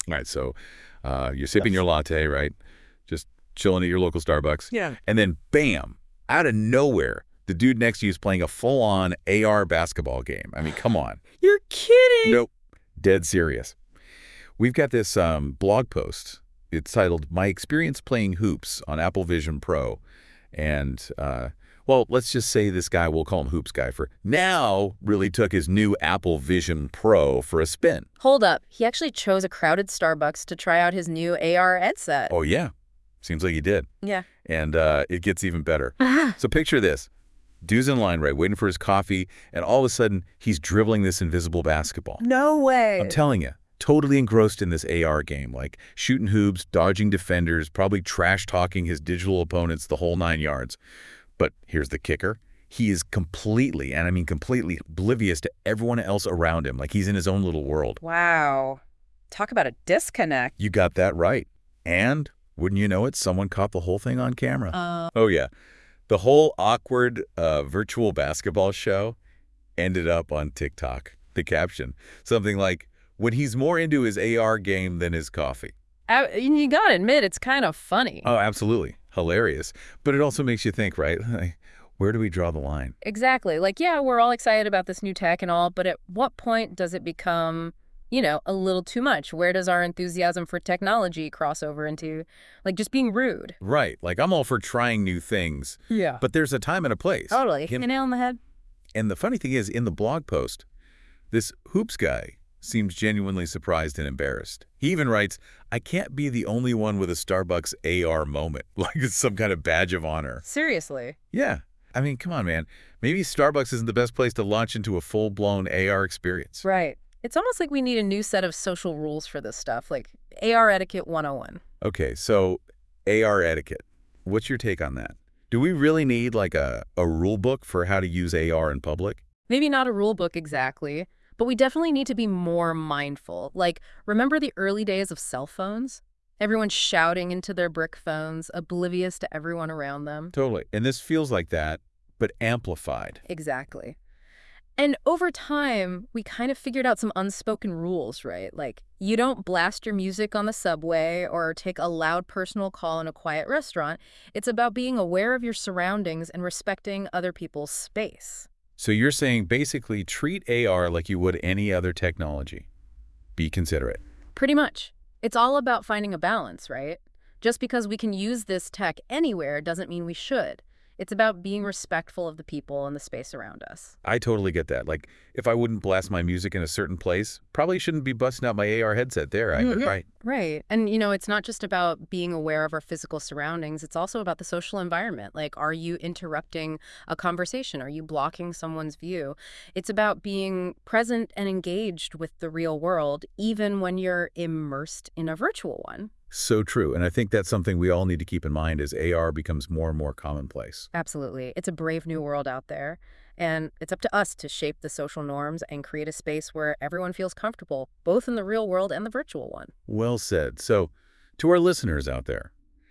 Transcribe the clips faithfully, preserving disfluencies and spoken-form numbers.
All right, so uh, you're sipping your latte, right? Just chilling at your local Starbucks. Yeah. And then, bam, out of nowhere, the dude next to you is playing a full-on A R basketball game. I mean, come on. You're kidding. Nope. Dead serious. We've got this um, blog post. It's titled, My Experience Playing Hoops on Apple Vision Pro. And, uh, well, let's just say this guy, we'll call him Hoops Guy, for now really took his new Apple Vision Pro for a spin. Hold up. He actually chose a crowded Starbucks to try out his new A R headset. Oh, yeah. Seems like he did. Yeah. And uh, it gets even better. So picture this. Dude's in line, right, waiting for his coffee, and all of a sudden, he's dribbling this invisible basketball. No way. I'm telling you, totally engrossed in this A R game, like shooting hoops, dodging defenders, probably trash-talking his digital opponents the whole nine yards. But here's the kicker. He is completely, and I mean completely, oblivious to everyone else around him, like he's in his own little world. Wow. Talk about a disconnect. You got that right. And, wouldn't you know it, someone caught the whole thing on camera. Uh, Oh, yeah. The whole awkward uh, virtual basketball show ended up on TikTok. The caption, something like, when he's more into his A R game than his coffee. Uh, you gotta admit, it's kind of funny. Oh, absolutely. Hilarious. But it also makes you think, right? Like, where do we draw the line? Exactly. Like, yeah, we're all excited about this new tech and all, but at what point does it become, you know, a little too much? Where does our enthusiasm for technology cross over into, like, just being rude? Right. Like, I'm all for trying new things. Yeah. But there's a time and a place. Totally. Him- You nail on the head. And the funny thing is, in the blog post, this Hoops guy seems genuinely surprised and embarrassed. He even writes, I can't be the only one with a Starbucks A R moment, like it's some kind of badge of honor. Seriously. Yeah. I mean, come on, man. Maybe Starbucks isn't the best place to launch into a full-blown A R experience. Right. It's almost like we need a new set of social rules for this stuff, like A R etiquette one oh one. Okay, so A R etiquette. What's your take on that? Do we really need like a, a rule book for how to use A R in public? Maybe not a rule book exactly, but we definitely need to be more mindful. Like, remember the early days of cell phones? Everyone shouting into their brick phones, oblivious to everyone around them. Totally. And this feels like that, but amplified. Exactly. And over time, we kind of figured out some unspoken rules, right? Like, you don't blast your music on the subway or take a loud personal call in a quiet restaurant. It's about being aware of your surroundings and respecting other people's space. So you're saying basically treat A R like you would any other technology. Be considerate. Pretty much. It's all about finding a balance, right? Just because we can use this tech anywhere doesn't mean we should. It's about being respectful of the people and the space around us. I totally get that. Like, if I wouldn't blast my music in a certain place, probably shouldn't be busting out my A R headset there. I, Mhm. Right. Right. And, you know, it's not just about being aware of our physical surroundings. It's also about the social environment. Like, are you interrupting a conversation? Are you blocking someone's view? It's about being present and engaged with the real world, even when you're immersed in a virtual one. So true. And I think that's something we all need to keep in mind as A R becomes more and more commonplace. Absolutely. It's a brave new world out there. And it's up to us to shape the social norms and create a space where everyone feels comfortable, both in the real world and the virtual one. Well said. So, to our listeners out there,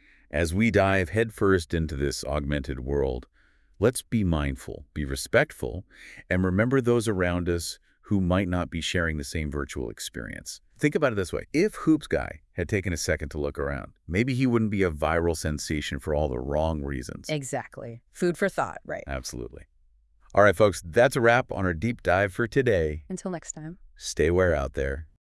as we dive headfirst into this augmented world, let's be mindful, be respectful, and remember those around us who might not be sharing the same virtual experience. Think about it this way. If Hoops Guy had taken a second to look around, maybe he wouldn't be a viral sensation for all the wrong reasons. Exactly. Food for thought, right? Absolutely. All right, folks, that's a wrap on our deep dive for today. Until next time. Stay aware out there.